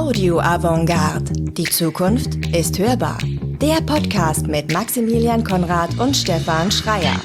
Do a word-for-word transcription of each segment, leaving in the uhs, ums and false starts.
Audio Avantgarde. Die Zukunft ist hörbar. Der Podcast mit Maximilian Konrad und Stefan Schreier.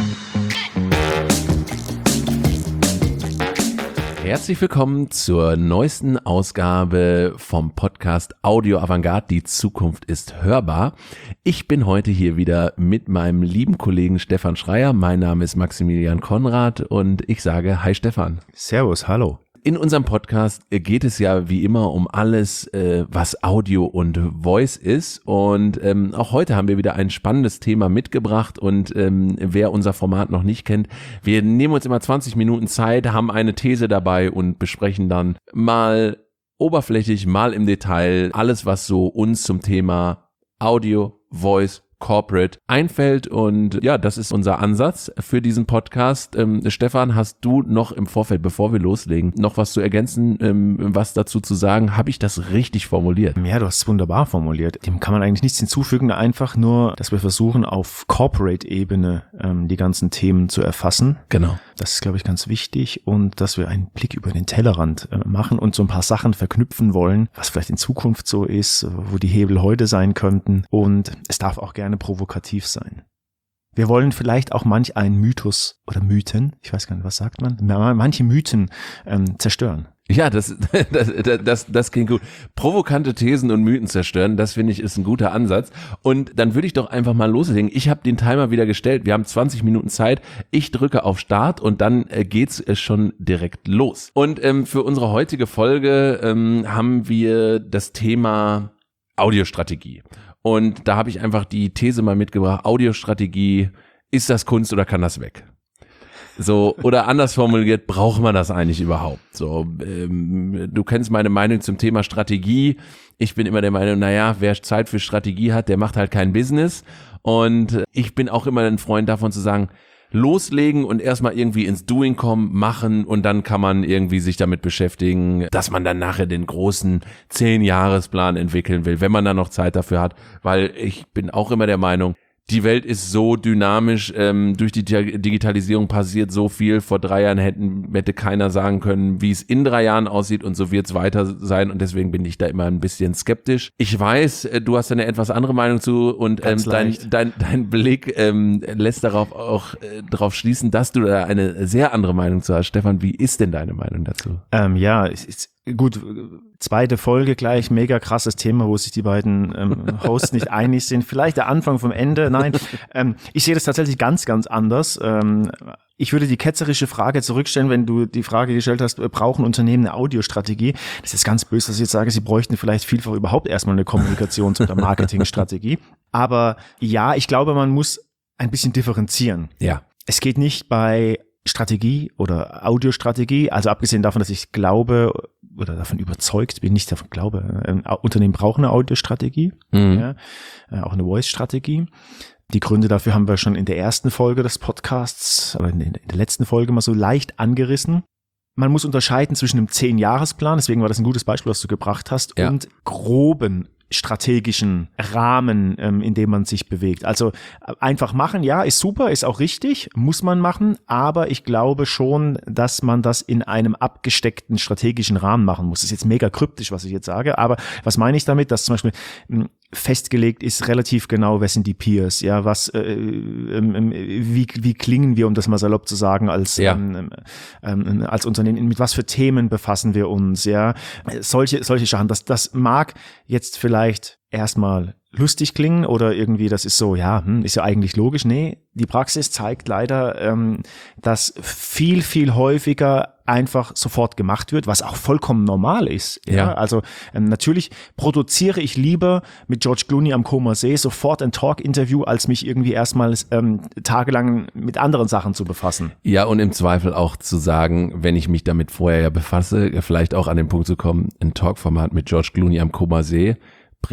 Herzlich willkommen zur neuesten Ausgabe vom Podcast Audio Avantgarde. Die Zukunft ist hörbar. Ich bin heute hier wieder mit meinem lieben Kollegen Stefan Schreier. Mein Name ist Maximilian Konrad und ich sage Hi Stefan. Servus, hallo. In unserem Podcast geht es ja wie immer um alles, äh, was Audio und Voice ist, und ähm, auch heute haben wir wieder ein spannendes Thema mitgebracht, und ähm, wer unser Format noch nicht kennt, wir nehmen uns immer zwanzig Minuten Zeit, haben eine These dabei und besprechen dann mal oberflächlich, mal im Detail alles, was so uns zum Thema Audio, Voice, Corporate einfällt, und ja, das ist unser Ansatz für diesen Podcast. Ähm, Stefan, hast du noch im Vorfeld, bevor wir loslegen, noch was zu ergänzen, ähm, was dazu zu sagen? Habe ich das richtig formuliert? Ja, du hast es wunderbar formuliert. Dem kann man eigentlich nichts hinzufügen, einfach nur, dass wir versuchen, auf Corporate-Ebene ähm, die ganzen Themen zu erfassen. Genau. Das ist, glaube ich, ganz wichtig, und dass wir einen Blick über den Tellerrand äh, machen und so ein paar Sachen verknüpfen wollen, was vielleicht in Zukunft so ist, wo die Hebel heute sein könnten, und es darf auch gerne provokativ sein. Wir wollen vielleicht auch manch einen Mythos oder Mythen, ich weiß gar nicht, was sagt man, manche Mythen ähm, zerstören. Ja, das, das, das, das klingt gut. Provokante Thesen und Mythen zerstören, das finde ich ist ein guter Ansatz. Und dann würde ich doch einfach mal loslegen. Ich habe den Timer wieder gestellt. Wir haben zwanzig Minuten Zeit. Ich drücke auf Start und dann äh, geht's äh, schon direkt los. Und ähm, für unsere heutige Folge ähm, haben wir das Thema Audiostrategie. Und da habe ich einfach die These mal mitgebracht. Audiostrategie, ist das Kunst oder kann das weg? So, oder anders formuliert, braucht man das eigentlich überhaupt? So, ähm, du kennst meine Meinung zum Thema Strategie. Ich bin immer der Meinung, naja, wer Zeit für Strategie hat, der macht halt kein Business. Und ich bin auch immer ein Freund davon zu sagen, loslegen und erstmal irgendwie ins Doing kommen, machen, und dann kann man irgendwie sich damit beschäftigen, dass man dann nachher den großen zehn-Jahresplan entwickeln will, wenn man dann noch Zeit dafür hat, weil ich bin auch immer der Meinung, die Welt ist so dynamisch, ähm, durch die Digitalisierung passiert so viel. Vor drei Jahren hätten, hätte keiner sagen können, wie es in drei Jahren aussieht, und so wird es weiter sein, und deswegen bin ich da immer ein bisschen skeptisch. Ich weiß, äh, du hast eine etwas andere Meinung zu, und ähm, dein, dein, dein Blick ähm, lässt darauf auch äh, darauf schließen, dass du da eine sehr andere Meinung zu hast. Stefan, wie ist denn deine Meinung dazu? Ähm, ja, es ist gut, zweite Folge gleich, mega krasses Thema, wo sich die beiden ähm, Hosts nicht einig sind. Vielleicht der Anfang vom Ende. Nein, ähm, ich sehe das tatsächlich ganz, ganz anders. Ähm, ich würde die ketzerische Frage zurückstellen, wenn du die Frage gestellt hast, brauchen Unternehmen eine Audiostrategie? Das ist ganz böse, dass ich jetzt sage, sie bräuchten vielleicht vielfach überhaupt erstmal eine Kommunikations- oder Marketingstrategie. Aber ja, ich glaube, man muss ein bisschen differenzieren. Ja. Es geht nicht bei Strategie oder Audiostrategie, also abgesehen davon, dass ich glaube oder davon überzeugt bin, nicht davon glaube, ähm, Unternehmen brauchen eine Audiostrategie, mhm. ja, äh, auch eine Voice-Strategie. Die Gründe dafür haben wir schon in der ersten Folge des Podcasts, aber in, in der letzten Folge mal so leicht angerissen. Man muss unterscheiden zwischen einem zehn-Jahresplan, deswegen war das ein gutes Beispiel, was du gebracht hast, ja, und groben strategischen Rahmen, ähm, in dem man sich bewegt. Also einfach machen, ja, ist super, ist auch richtig, muss man machen, aber ich glaube schon, dass man das in einem abgesteckten strategischen Rahmen machen muss. Das ist jetzt mega kryptisch, was ich jetzt sage, aber was meine ich damit, dass zum Beispiel mh, festgelegt ist relativ genau, wer sind die Peers, ja, was, äh, ähm, wie, wie klingen wir, um das mal salopp zu sagen, als, ja. ähm, ähm, als Unternehmen, mit was für Themen befassen wir uns, ja, solche, solche Sachen, das, das mag jetzt vielleicht erstmal lustig klingen oder irgendwie, das ist so, ja, hm, ist ja eigentlich logisch. Nee, die Praxis zeigt leider, ähm, dass viel, viel häufiger einfach sofort gemacht wird, was auch vollkommen normal ist. Ja, ja. Also ähm, natürlich produziere ich lieber mit George Clooney am Comer See sofort ein Talk-Interview, als mich irgendwie erstmal ähm, tagelang mit anderen Sachen zu befassen. Ja, und im Zweifel auch zu sagen, wenn ich mich damit vorher ja befasse, vielleicht auch an den Punkt zu kommen, ein Talk-Format mit George Clooney am Comer See bringt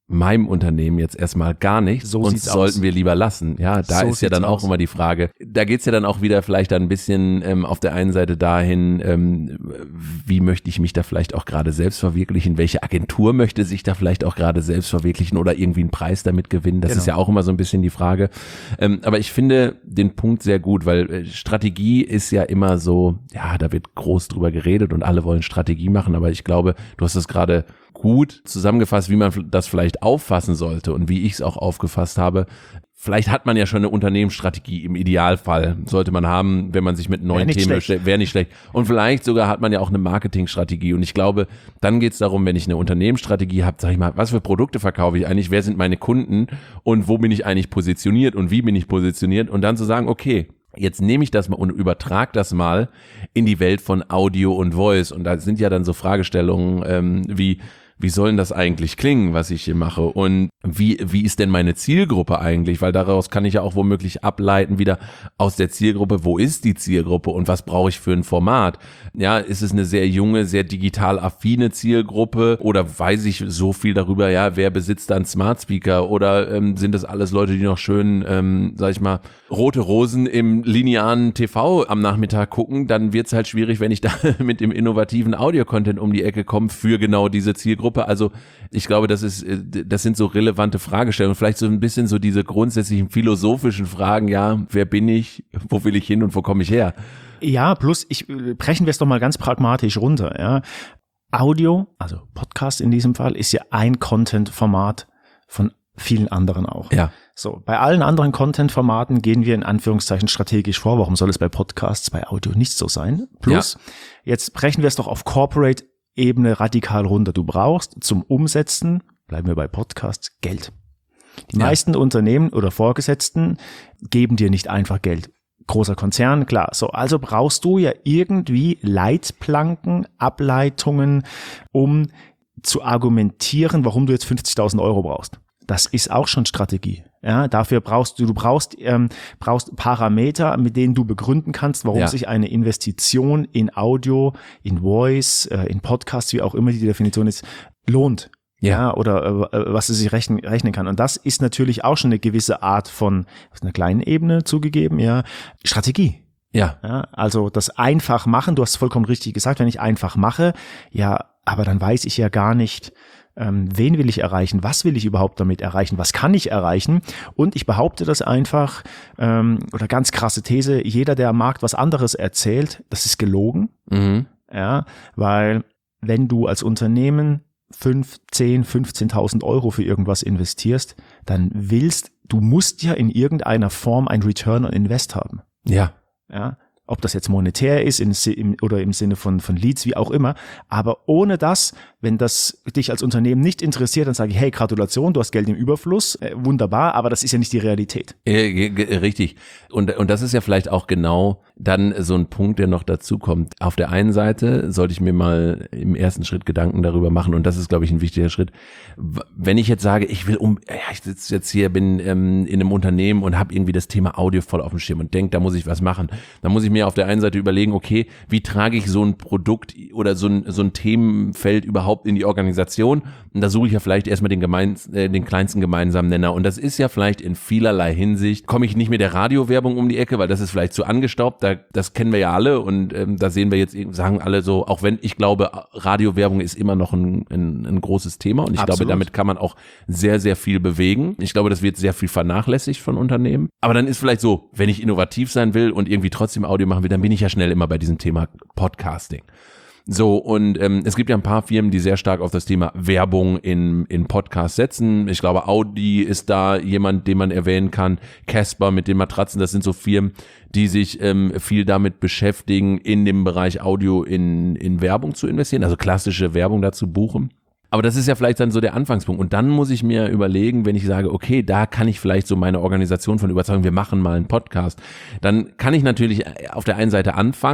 meinem Unternehmen jetzt erstmal gar nicht So und sieht's sollten aus. wir lieber lassen. Ja, da So ist ja sieht's dann auch aus. immer die Frage, da geht's ja dann auch wieder vielleicht dann ein bisschen ähm, auf der einen Seite dahin, ähm, wie möchte ich mich da vielleicht auch gerade selbst verwirklichen, welche Agentur möchte sich da vielleicht auch gerade selbst verwirklichen oder irgendwie einen Preis damit gewinnen, das Genau. ist ja auch immer so ein bisschen die Frage. Ähm, aber ich finde den Punkt sehr gut, weil äh, Strategie ist ja immer so, ja, da wird groß drüber geredet und alle wollen Strategie machen, aber ich glaube, du hast es gerade gut zusammengefasst, wie man das vielleicht auffassen sollte und wie ich es auch aufgefasst habe. Vielleicht hat man ja schon eine Unternehmensstrategie im Idealfall, sollte man haben, wenn man sich mit neuen Wär nicht Themen schlecht. stellt, wäre nicht schlecht. Und vielleicht sogar hat man ja auch eine Marketingstrategie und ich glaube, dann geht es darum, wenn ich eine Unternehmensstrategie habe, sage ich mal, was für Produkte verkaufe ich eigentlich, wer sind meine Kunden und wo bin ich eigentlich positioniert und wie bin ich positioniert und dann zu sagen, okay, jetzt nehme ich das mal und übertrage das mal in die Welt von Audio und Voice und da sind ja dann so Fragestellungen ähm, wie, wie soll denn das eigentlich klingen, was ich hier mache und wie wie ist denn meine Zielgruppe eigentlich, weil daraus kann ich ja auch womöglich ableiten wieder aus der Zielgruppe, wo ist die Zielgruppe und was brauche ich für ein Format? Ja, ist es eine sehr junge, sehr digital affine Zielgruppe oder weiß ich so viel darüber, ja, wer besitzt da einen Smart Speaker oder ähm, sind das alles Leute, die noch schön, ähm, sag ich mal, rote Rosen im linearen T V am Nachmittag gucken, dann wird's halt schwierig, wenn ich da mit dem innovativen Audio-Content um die Ecke komme für genau diese Zielgruppe. Also ich glaube, das ist, das sind so relevante Fragestellungen, vielleicht so ein bisschen so diese grundsätzlichen philosophischen Fragen, ja, wer bin ich, wo will ich hin und wo komme ich her? Ja, plus, ich brechen wir es doch mal ganz pragmatisch runter. Ja. Audio, also Podcast in diesem Fall, ist ja ein Content-Format von vielen anderen auch. Ja. So, bei allen anderen Content-Formaten gehen wir in Anführungszeichen strategisch vor. Warum soll es bei Podcasts, bei Audio nicht so sein? Plus, jetzt brechen wir es doch auf Corporate-Ebene radikal runter. Du brauchst zum Umsetzen, bleiben wir bei Podcasts, Geld. Die Ja. meisten Unternehmen oder Vorgesetzten geben dir nicht einfach Geld. Großer Konzern, klar. So, also brauchst du ja irgendwie Leitplanken, Ableitungen, um zu argumentieren, warum du jetzt fünfzigtausend Euro brauchst. Das ist auch schon Strategie. Ja, dafür brauchst du, du brauchst, ähm, brauchst Parameter, mit denen du begründen kannst, warum Ja. sich eine Investition in Audio, in Voice, äh, in Podcasts, wie auch immer die Definition ist, lohnt. Ja. Ja, oder äh, was es sich rechnen, rechnen kann. Und das ist natürlich auch schon eine gewisse Art von, auf einer kleinen Ebene zugegeben, ja, Strategie. Ja. Ja, also das einfach machen, du hast vollkommen richtig gesagt, wenn ich einfach mache, ja, aber dann weiß ich ja gar nicht, ähm, wen will ich erreichen, was will ich überhaupt damit erreichen, was kann ich erreichen, und ich behaupte das einfach, ähm, oder ganz krasse These, jeder, der am Markt was anderes erzählt, das ist gelogen, Mhm. ja, weil wenn du als Unternehmen fünf, zehn, fünfzehntausend Euro für irgendwas investierst, dann willst, du musst ja in irgendeiner Form ein Return on Invest haben. Ja. Ja, ob das jetzt monetär ist in, im, oder im Sinne von, von Leads, wie auch immer. Aber ohne das, wenn das dich als Unternehmen nicht interessiert, dann sage ich, hey, Gratulation, du hast Geld im Überfluss, äh, wunderbar, aber das ist ja nicht die Realität. Äh, ge- ge- Richtig. Und, und das ist ja vielleicht auch genau dann so ein Punkt, der noch dazu kommt. Auf der einen Seite sollte ich mir mal im ersten Schritt Gedanken darüber machen, und das ist, glaube ich, ein wichtiger Schritt. W- Wenn ich jetzt sage, ich will um, ja, ich sitze jetzt hier, bin ähm, in einem Unternehmen und habe irgendwie das Thema Audio voll auf dem Schirm und denke, da muss ich was machen. Dann muss ich mir auf der einen Seite überlegen, okay, wie trage ich so ein Produkt oder so ein, so ein Themenfeld überhaupt in die Organisation? Und da suche ich ja vielleicht erstmal den, gemein, äh, den kleinsten gemeinsamen Nenner. Und das ist ja vielleicht in vielerlei Hinsicht, komme ich nicht mit der Radiowerbung um die Ecke, weil das ist vielleicht zu angestaubt, da, das kennen wir ja alle, und ähm, da sehen wir jetzt, sagen alle so, auch wenn ich glaube, Radiowerbung ist immer noch ein, ein, ein großes Thema, und ich Absolut. glaube, damit kann man auch sehr, sehr viel bewegen. Ich glaube, das wird sehr viel vernachlässigt von Unternehmen. Aber dann ist vielleicht so, wenn ich innovativ sein will und irgendwie trotzdem Audio machen will, dann bin ich ja schnell immer bei diesem Thema Podcasting. So, und ähm, es gibt ja ein paar Firmen, die sehr stark auf das Thema Werbung in, in Podcasts setzen. Ich glaube, Audi ist da jemand, den man erwähnen kann. Casper mit den Matratzen, das sind so Firmen, die sich ähm, viel damit beschäftigen, in dem Bereich Audio in, in Werbung zu investieren, also klassische Werbung dazu buchen. Aber das ist ja vielleicht dann so der Anfangspunkt. Und dann muss ich mir überlegen, wenn ich sage, okay, da kann ich vielleicht so meine Organisation von überzeugen, wir machen mal einen Podcast. Dann kann ich natürlich auf der einen Seite anfangen,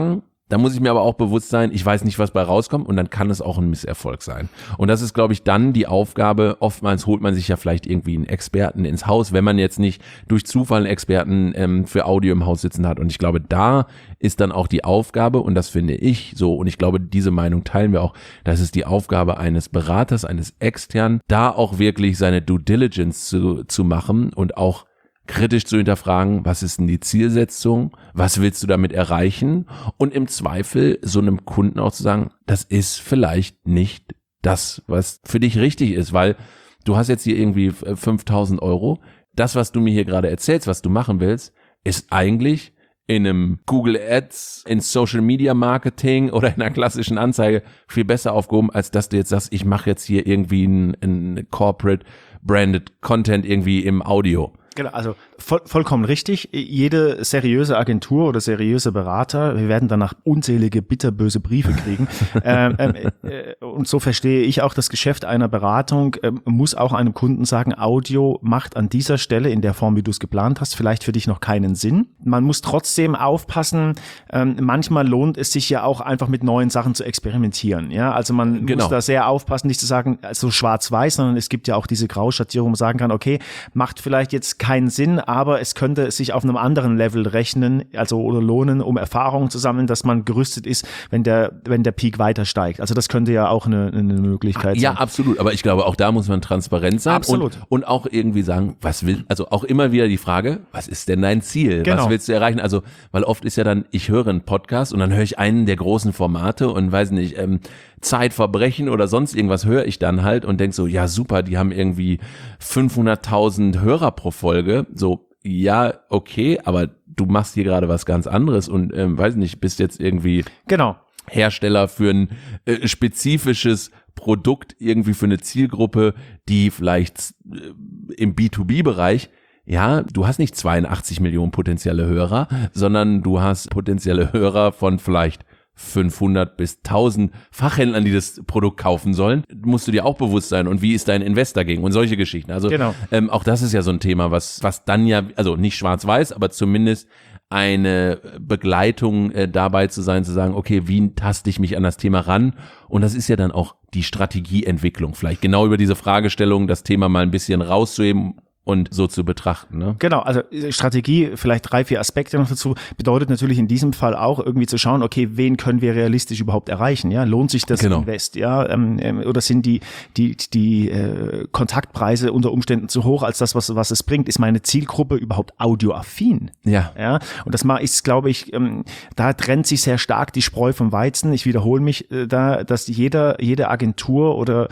Da muss ich mir aber auch bewusst sein, ich weiß nicht, was bei rauskommt und dann kann es auch ein Misserfolg sein. Und das ist, glaube ich, dann die Aufgabe, oftmals holt man sich ja vielleicht irgendwie einen Experten ins Haus, wenn man jetzt nicht durch Zufall einen Experten ähm, für Audio im Haus sitzen hat. Und ich glaube, da ist dann auch die Aufgabe, und das finde ich so, und ich glaube, diese Meinung teilen wir auch, das ist die Aufgabe eines Beraters, eines Externen, da auch wirklich seine Due Diligence zu, zu machen und auch kritisch zu hinterfragen, was ist denn die Zielsetzung, was willst du damit erreichen und im Zweifel so einem Kunden auch zu sagen, das ist vielleicht nicht das, was für dich richtig ist, weil du hast jetzt hier irgendwie fünftausend Euro, das, was du mir hier gerade erzählst, was du machen willst, ist eigentlich in einem Google Ads, in Social Media Marketing oder in einer klassischen Anzeige viel besser aufgehoben, als dass du jetzt sagst, ich mache jetzt hier irgendwie ein, ein Corporate Branded Content irgendwie im Audio. Genau, also voll, vollkommen richtig. Jede seriöse Agentur oder seriöse Berater, wir werden danach unzählige bitterböse Briefe kriegen. ähm, äh, und so verstehe ich auch das Geschäft einer Beratung, äh, muss auch einem Kunden sagen, Audio macht an dieser Stelle in der Form, wie du es geplant hast, vielleicht für dich noch keinen Sinn. Man muss trotzdem aufpassen, ähm, manchmal lohnt es sich ja auch einfach mit neuen Sachen zu experimentieren. Ja, also man genau. muss da sehr aufpassen, nicht zu sagen, so schwarz-weiß, sondern es gibt ja auch diese Grauschattierung, wo man sagen kann, okay, macht vielleicht jetzt keinen Sinn, aber es könnte sich auf einem anderen Level rechnen, also oder lohnen, um Erfahrungen zu sammeln, dass man gerüstet ist, wenn der wenn der Peak weiter steigt. Also das könnte ja auch eine, eine Möglichkeit sein. Ja, absolut. Aber ich glaube, auch da muss man transparent sein. Absolut. Und, und auch irgendwie sagen, was will, also auch immer wieder die Frage, was ist denn dein Ziel? Genau. Was willst du erreichen? Also, weil oft ist ja dann, ich höre einen Podcast und dann höre ich einen der großen Formate und weiß nicht, ähm, Zeitverbrechen oder sonst irgendwas höre ich dann halt und denk so, ja super, die haben irgendwie fünfhunderttausend Hörer pro Folge. So, ja, okay, aber du machst hier gerade was ganz anderes und ähm, weiß nicht, bist jetzt irgendwie Genau. Hersteller für ein äh, spezifisches Produkt, irgendwie für eine Zielgruppe, die vielleicht äh, im B zwei B-Bereich, ja, du hast nicht zweiundachtzig Millionen potenzielle Hörer, sondern du hast potenzielle Hörer von vielleicht fünfhundert bis tausend Fachhändlern, die das Produkt kaufen sollen, musst du dir auch bewusst sein. Und wie ist dein Invest dagegen? Und solche Geschichten. Also genau. ähm, auch das ist ja so ein Thema, was was dann ja, also nicht schwarz-weiß, aber zumindest eine Begleitung äh, dabei zu sein, zu sagen, okay, wie taste ich mich an das Thema ran? Und das ist ja dann auch die Strategieentwicklung. Vielleicht genau über diese Fragestellung das Thema mal ein bisschen rauszuheben und so zu betrachten, ne? Genau, also Strategie, vielleicht drei, vier Aspekte noch dazu, bedeutet natürlich in diesem Fall auch irgendwie zu schauen, okay, wen können wir realistisch überhaupt erreichen, ja? Lohnt sich das genau. Invest, ja? Ähm, oder sind die die die äh, Kontaktpreise unter Umständen zu hoch als das, was was es bringt? Ist meine Zielgruppe überhaupt audioaffin? Ja. Ja, und das mal ist, glaube ich, ähm, da trennt sich sehr stark die Spreu vom Weizen. Ich wiederhole mich äh, da, dass jeder jede Agentur oder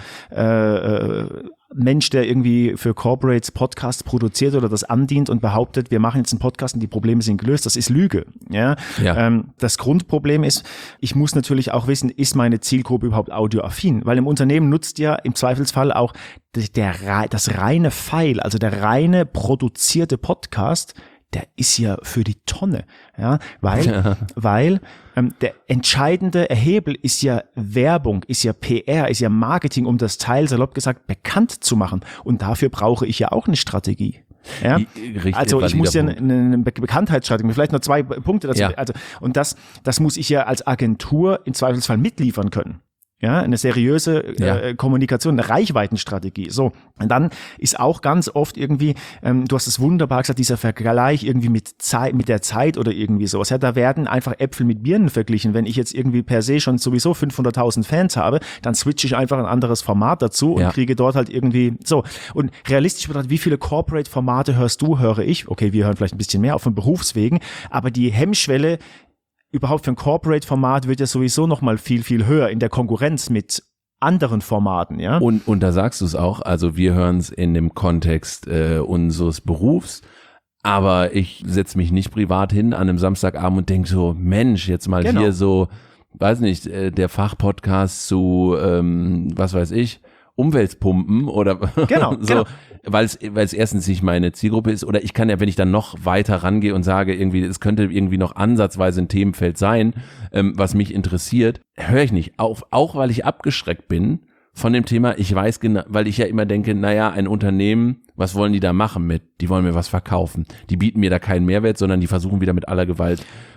äh, äh, Mensch, der irgendwie für Corporates Podcasts produziert oder das andient und behauptet, wir machen jetzt einen Podcast und die Probleme sind gelöst, das ist Lüge. Ja? Ja. Ähm, das Grundproblem ist, ich muss natürlich auch wissen, ist meine Zielgruppe überhaupt audioaffin? Weil im Unternehmen nutzt ja im Zweifelsfall auch der, das reine File, also der reine produzierte Podcast, der ist ja für die Tonne, ja, weil, ja. weil ähm, der entscheidende Hebel ist ja Werbung, ist ja P R, ist ja Marketing, um das Teil, salopp gesagt, bekannt zu machen. Und dafür brauche ich ja auch eine Strategie. Ja, Richtig, also ich muss ja eine, eine Be- Bekanntheitsstrategie, vielleicht noch zwei Punkte dazu. Ja. Also und das, das muss ich ja als Agentur im Zweifelsfall mitliefern können. Ja, eine seriöse ja. äh, Kommunikation, eine Reichweitenstrategie. So, und dann ist auch ganz oft irgendwie, ähm, du hast es wunderbar gesagt, dieser Vergleich irgendwie mit Zeit, mit der Zeit oder irgendwie sowas. Ja, da werden einfach Äpfel mit Birnen verglichen. Wenn ich jetzt irgendwie per se schon sowieso fünfhunderttausend Fans habe, dann switche ich einfach ein anderes Format dazu und ja. kriege dort halt irgendwie so. Und realistisch betrachtet, wie viele Corporate-Formate hörst du, höre ich? Okay, wir hören vielleicht ein bisschen mehr, auch von Berufswegen, aber die Hemmschwelle überhaupt für ein Corporate-Format wird ja sowieso noch mal viel, viel höher in der Konkurrenz mit anderen Formaten, ja. Und, und da sagst du es auch, also wir hören es in dem Kontext äh, unseres Berufs, aber ich setze mich nicht privat hin an einem Samstagabend und denke so, Mensch, jetzt mal genau. hier so, weiß nicht, äh, der Fachpodcast zu, ähm, was weiß ich, Umweltpumpen oder genau, so, genau. weil es weil es erstens nicht meine Zielgruppe ist oder ich kann ja, wenn ich dann noch weiter rangehe und sage irgendwie, es könnte irgendwie noch ansatzweise ein Themenfeld sein, ähm, was mich interessiert, höre ich nicht auf, auch weil ich abgeschreckt bin von dem Thema. Ich weiß genau, weil ich ja immer denke, naja, ein Unternehmen, was wollen die da machen mit? Die wollen mir was verkaufen. Die bieten mir da keinen Mehrwert, sondern die versuchen wieder mit aller Gewalt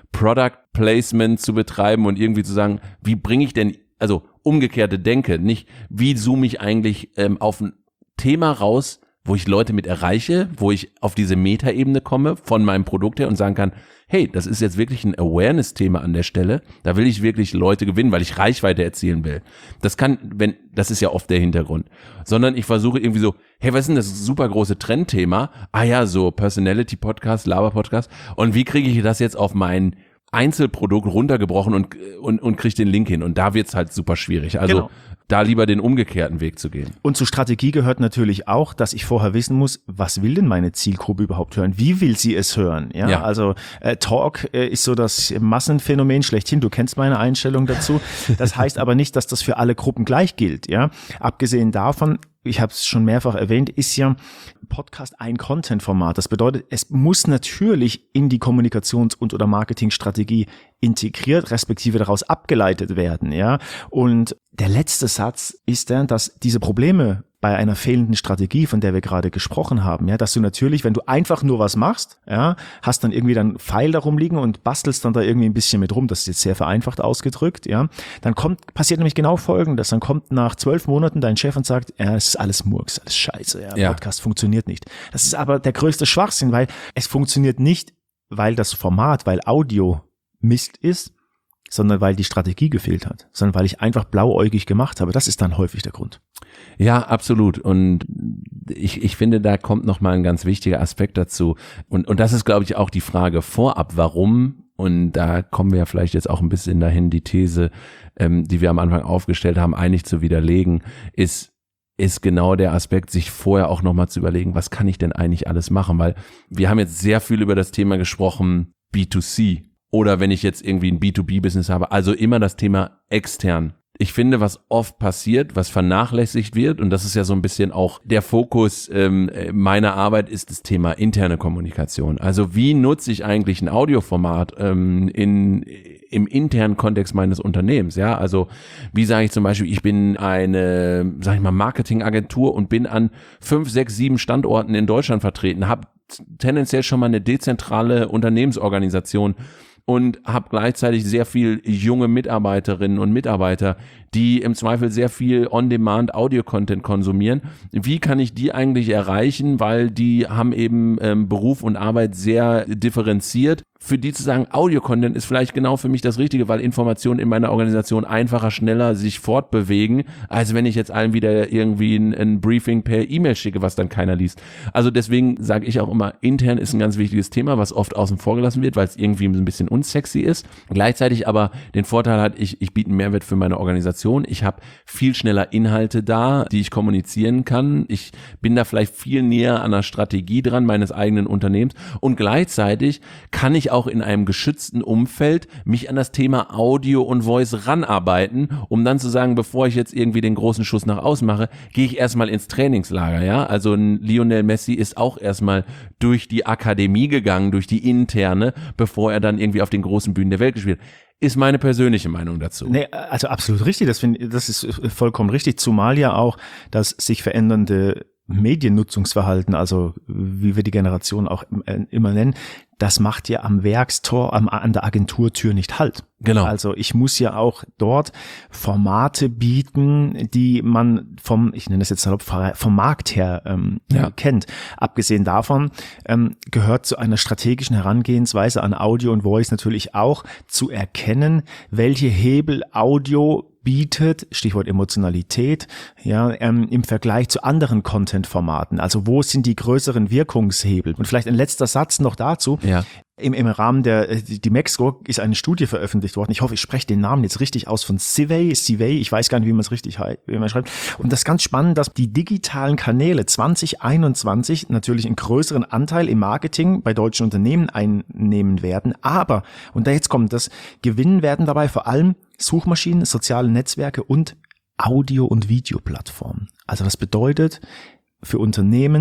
Product Placement zu betreiben und irgendwie zu sagen, wie bringe ich denn, also umgekehrte Denke, nicht wie zoome ich eigentlich ähm, auf ein Thema raus, wo ich Leute mit erreiche, wo ich auf diese Metaebene komme von meinem Produkt her und sagen kann, hey, das ist jetzt wirklich ein Awareness-Thema an der Stelle, da will ich wirklich Leute gewinnen, weil ich Reichweite erzielen will. Das kann, wenn, das ist ja oft der Hintergrund. Sondern ich versuche irgendwie so, hey, was ist denn das super große Trendthema? Ah ja, so Personality-Podcast, Laber-Podcast. Und wie kriege ich das jetzt auf mein Einzelprodukt runtergebrochen und, und, und kriege den Link hin? Und da wird's halt super schwierig. Also genau. Da lieber den umgekehrten Weg zu gehen. Und zur Strategie gehört natürlich auch, dass ich vorher wissen muss, was will denn meine Zielgruppe überhaupt hören? Wie will sie es hören? Ja, ja. Also äh, Talk äh, ist so das Massenphänomen schlechthin. Du kennst meine Einstellung dazu. Das heißt aber nicht, dass das für alle Gruppen gleich gilt. Ja, abgesehen davon, ich habe es schon mehrfach erwähnt, ist ja Podcast ein Content-Format. Das bedeutet, es muss natürlich in die Kommunikations- und oder Marketingstrategie integriert, respektive daraus abgeleitet werden. Ja, und der letzte Satz ist dann, dass diese Probleme bei einer fehlenden Strategie, von der wir gerade gesprochen haben, ja, dass du natürlich, wenn du einfach nur was machst, ja, hast dann irgendwie dann Pfeil da rumliegen und bastelst dann da irgendwie ein bisschen mit rum, das ist jetzt sehr vereinfacht ausgedrückt, ja, dann kommt, passiert nämlich genau Folgendes, dann kommt nach zwölf Monaten dein Chef und sagt, ja, es ist alles Murks, alles Scheiße, ja, ja. Podcast funktioniert nicht. Das ist aber der größte Schwachsinn, weil es funktioniert nicht, weil das Format, weil Audio Mist ist, sondern weil die Strategie gefehlt hat, sondern weil ich einfach blauäugig gemacht habe. Das ist dann häufig der Grund. Ja, absolut. Und ich, ich finde, da kommt nochmal ein ganz wichtiger Aspekt dazu. Und, und das ist, glaube ich, auch die Frage vorab, warum? Und da kommen wir ja vielleicht jetzt auch ein bisschen dahin, die These, ähm, die wir am Anfang aufgestellt haben, einig zu widerlegen, ist, ist genau der Aspekt, sich vorher auch nochmal zu überlegen, was kann ich denn eigentlich alles machen? Weil wir haben jetzt sehr viel über das Thema gesprochen, B zwei C. Oder wenn ich jetzt irgendwie ein B zwei B-Business habe, also immer das Thema extern. Ich finde, was oft passiert, was vernachlässigt wird, und das ist ja so ein bisschen auch der Fokus ähm, meiner Arbeit, ist das Thema interne Kommunikation. Also wie nutze ich eigentlich ein Audioformat ähm, in im internen Kontext meines Unternehmens? Ja, also wie sage ich zum Beispiel, ich bin eine, sag ich mal, Marketingagentur und bin an fünf, sechs, sieben Standorten in Deutschland vertreten, habe tendenziell schon mal eine dezentrale Unternehmensorganisation und habe gleichzeitig sehr viel junge Mitarbeiterinnen und Mitarbeiter, die im Zweifel sehr viel On-Demand-Audio-Content konsumieren. Wie kann ich die eigentlich erreichen? Weil die haben eben ähm, Beruf und Arbeit sehr differenziert. Für die zu sagen, Audio-Content ist vielleicht genau für mich das Richtige, weil Informationen in meiner Organisation einfacher, schneller sich fortbewegen, als wenn ich jetzt allen wieder irgendwie ein, ein Briefing per E-Mail schicke, was dann keiner liest. Also deswegen sage ich auch immer, intern ist ein ganz wichtiges Thema, was oft außen vor gelassen wird, weil es irgendwie ein bisschen unsexy ist. Gleichzeitig aber den Vorteil hat, ich, ich biete einen Mehrwert für meine Organisation. Ich habe viel schneller Inhalte da, die ich kommunizieren kann. Ich bin da vielleicht viel näher an der Strategie dran meines eigenen Unternehmens und gleichzeitig kann ich auch in einem geschützten Umfeld mich an das Thema Audio und Voice ranarbeiten, um dann zu sagen, bevor ich jetzt irgendwie den großen Schuss nach außen mache, gehe ich erstmal ins Trainingslager, ja. Also ein Lionel Messi ist auch erstmal durch die Akademie gegangen, durch die interne, bevor er dann irgendwie auf den großen Bühnen der Welt gespielt hat. Ist meine persönliche Meinung dazu. Nee, also absolut richtig, das finde das ist vollkommen richtig, zumal ja auch das sich verändernde Mediennutzungsverhalten, also wie wir die Generation auch immer nennen, das macht ja am Werkstor, am, an der Agenturtür nicht Halt. Genau. Also ich muss ja auch dort Formate bieten, die man vom, ich nenne es jetzt salopp, vom Markt her ähm, ja. kennt. Abgesehen davon ähm, gehört zu einer strategischen Herangehensweise an Audio und Voice natürlich auch zu erkennen, welche Hebel Audio bietet, Stichwort Emotionalität, ja, ähm, im Vergleich zu anderen Content-Formaten. Also wo sind die größeren Wirkungshebel? Und vielleicht ein letzter Satz noch dazu. Ja. Im, im Rahmen der, die Mexiko ist eine Studie veröffentlicht worden. Ich hoffe, ich spreche den Namen jetzt richtig aus, von Civey, Civey, ich weiß gar nicht, wie man es richtig wie man schreibt. Und das ist ganz spannend, dass die digitalen Kanäle zwanzig einundzwanzig natürlich einen größeren Anteil im Marketing bei deutschen Unternehmen einnehmen werden. Aber, und da jetzt kommt das, gewinnen werden dabei vor allem Suchmaschinen, soziale Netzwerke und Audio- und Videoplattformen. Also das bedeutet für Unternehmen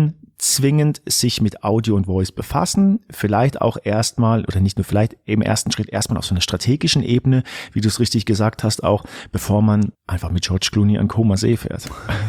zwingend sich mit Audio und Voice befassen, vielleicht auch erstmal, oder nicht nur vielleicht, im ersten Schritt erstmal auf so einer strategischen Ebene, wie du es richtig gesagt hast, auch bevor man einfach mit George Clooney an Koma See fährt.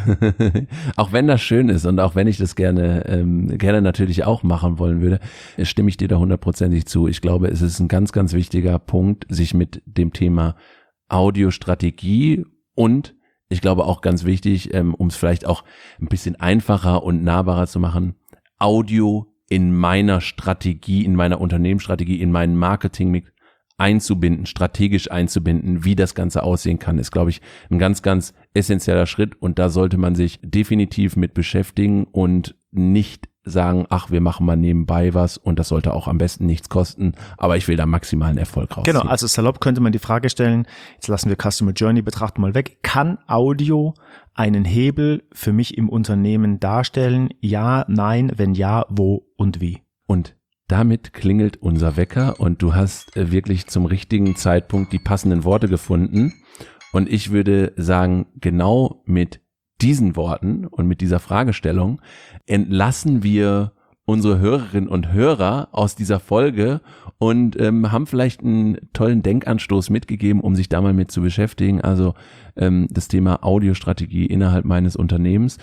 Auch wenn das schön ist und auch wenn ich das gerne, ähm, gerne natürlich auch machen wollen würde, stimme ich dir da hundertprozentig zu. Ich glaube, es ist ein ganz, ganz wichtiger Punkt, sich mit dem Thema Audiostrategie und ich glaube auch ganz wichtig, ähm, um es vielleicht auch ein bisschen einfacher und nahbarer zu machen, Audio in meiner Strategie, in meiner Unternehmensstrategie, in meinen Marketing einzubinden, strategisch einzubinden, wie das Ganze aussehen kann, ist, glaube ich, ein ganz, ganz essentieller Schritt und da sollte man sich definitiv mit beschäftigen und nicht sagen, ach, wir machen mal nebenbei was und das sollte auch am besten nichts kosten, aber ich will da maximalen Erfolg rausziehen. Genau, also salopp könnte man die Frage stellen, jetzt lassen wir Customer Journey betrachten mal weg, kann Audio einen Hebel für mich im Unternehmen darstellen? Ja, nein, wenn ja, wo und wie? Und damit klingelt unser Wecker und du hast wirklich zum richtigen Zeitpunkt die passenden Worte gefunden und ich würde sagen, genau mit diesen Worten und mit dieser Fragestellung entlassen wir unsere Hörerinnen und Hörer aus dieser Folge und ähm, haben vielleicht einen tollen Denkanstoß mitgegeben, um sich da mal mit zu beschäftigen. Also ähm, das Thema Audiostrategie innerhalb meines Unternehmens.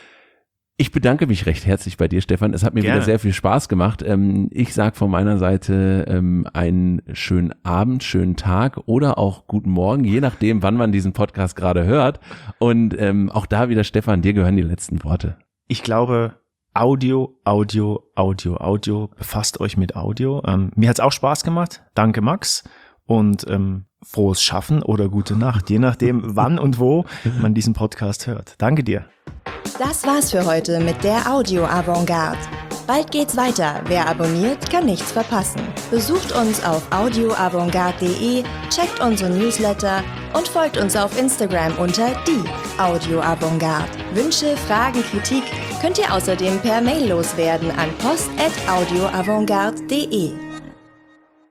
Ich bedanke mich recht herzlich bei dir, Stefan. Es hat mir Gerne. wieder sehr viel Spaß gemacht. Ähm, ich sage von meiner Seite ähm, einen schönen Abend, schönen Tag oder auch guten Morgen, je nachdem, wann man diesen Podcast gerade hört. Und ähm, auch da wieder, Stefan, dir gehören die letzten Worte. Ich glaube, Audio, Audio, Audio, Audio. Befasst euch mit Audio. Ähm, mir hat's auch Spaß gemacht. Danke, Max. Und ähm, frohes Schaffen oder gute Nacht, je nachdem, wann und wo man diesen Podcast hört. Danke dir. Das war's für heute mit der Audio Avantgarde. Bald geht's weiter. Wer abonniert, kann nichts verpassen. Besucht uns auf audio avantgarde punkt de, checkt unsere Newsletter und folgt uns auf Instagram unter die Audio Avantgarde. Wünsche, Fragen, Kritik könnt ihr außerdem per Mail loswerden an post at audio avantgarde punkt de.